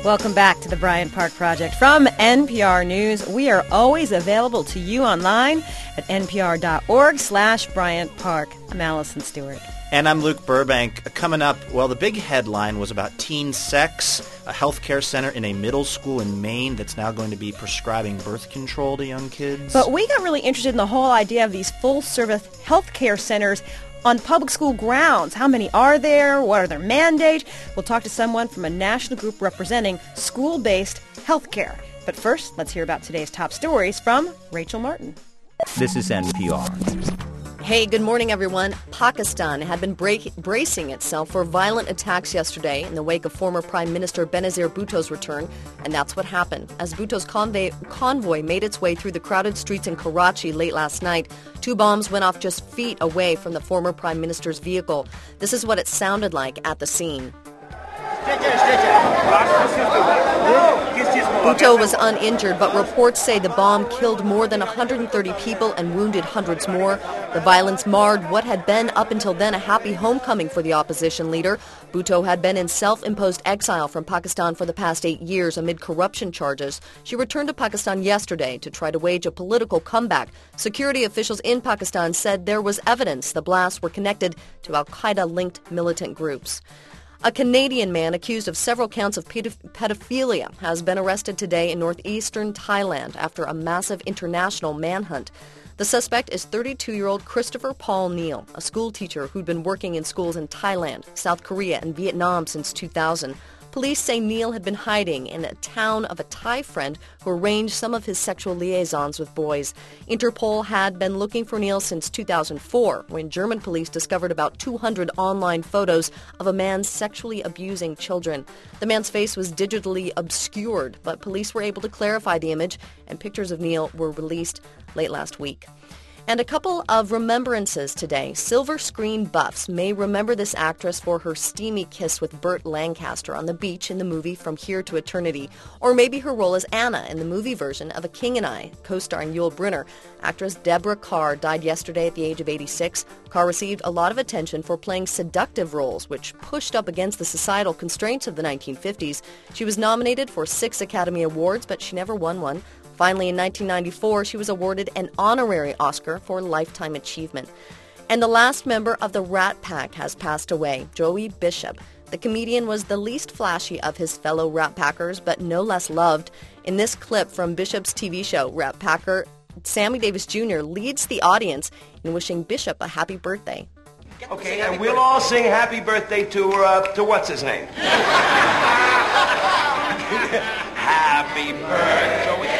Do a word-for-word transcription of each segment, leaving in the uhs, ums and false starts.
Welcome back to the Bryant Park Project from N P R News. We are always available to you online at npr.org slash Bryant Park. I'm Allison Stewart. And I'm Luke Burbank. Coming up, well, the big headline was about teen sex, a healthcare center in a middle school in Maine that's now going to be prescribing birth control to young kids. But we got really interested in the whole idea of these full-service healthcare centers on public school grounds. How many are there? What are their mandates? We'll talk to someone from a national group representing school-based healthcare. But first, let's hear about today's top stories from Rachel Martin. This is N P R. Hey, good morning, everyone. Pakistan had been break- bracing itself for violent attacks yesterday in the wake of former Prime Minister Benazir Bhutto's return, and that's what happened. As Bhutto's convoy, convoy made its way through the crowded streets in Karachi late last night, two bombs went off just feet away from the former Prime Minister's vehicle. This is what it sounded like at the scene. Bhutto was uninjured, but reports say the bomb killed more than one hundred thirty people and wounded hundreds more. The violence marred what had been, up until then, a happy homecoming for the opposition leader. Bhutto had been in self-imposed exile from Pakistan for the past eight years amid corruption charges. She returned to Pakistan yesterday to try to wage a political comeback. Security officials in Pakistan said there was evidence the blasts were connected to al-Qaeda-linked militant groups. A Canadian man accused of several counts of pedophilia has been arrested today in northeastern Thailand after a massive international manhunt. The suspect is thirty-two-year-old Christopher Paul Neal, a school teacher who'd been working in schools in Thailand, South Korea, and Vietnam since two thousand. Police say Neal had been hiding in a town of a Thai friend who arranged some of his sexual liaisons with boys. Interpol had been looking for Neal since two thousand four, when German police discovered about two hundred online photos of a man sexually abusing children. The man's face was digitally obscured, but police were able to clarify the image, and pictures of Neal were released late last week. And a couple of remembrances today. Silver screen buffs may remember this actress for her steamy kiss with Burt Lancaster on the beach in the movie From Here to Eternity, or maybe her role as Anna in the movie version of A King and I, co-starring Yul Brynner. Actress Deborah Kerr died yesterday at the age of eighty-six. Kerr received a lot of attention for playing seductive roles, which pushed up against the societal constraints of the nineteen fifties. She was nominated for six Academy Awards, but she never won one. Finally, in nineteen ninety-four, she was awarded an honorary Oscar for Lifetime Achievement. And the last member of the Rat Pack has passed away, Joey Bishop. The comedian was the least flashy of his fellow Rat Packers, but no less loved. In this clip from Bishop's T V show, Rat Packer, Sammy Davis Junior leads the audience in wishing Bishop a happy birthday. Okay, and we'll all sing happy birthday to, uh, to what's his name? Happy birthday.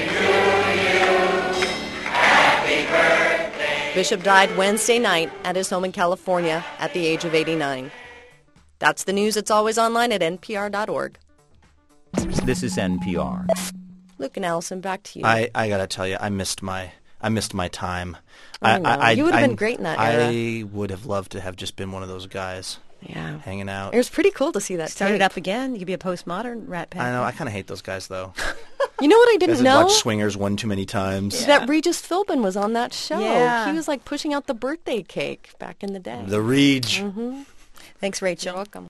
Bishop died Wednesday night at his home in California at the age of eighty-nine. That's the news. It's always online at n p r dot org. This is N P R. Luke and Allison, back to you. I, I gotta tell you, I missed my I missed my time. I know. I, I, you would have I, been great in that era. I would have loved to have just been one of those guys. Yeah. Hanging out. It was pretty cool to see that. Start it tape. up again. You could be a postmodern Rat Pack. I know. I kind of hate those guys, though. You know what I didn't Guys know? have watched Swingers one too many times. Yeah. That Regis Philbin was on that show. Yeah. He was like pushing out the birthday cake back in the day. The Reg. Mm-hmm. Thanks, Rachel. You're welcome.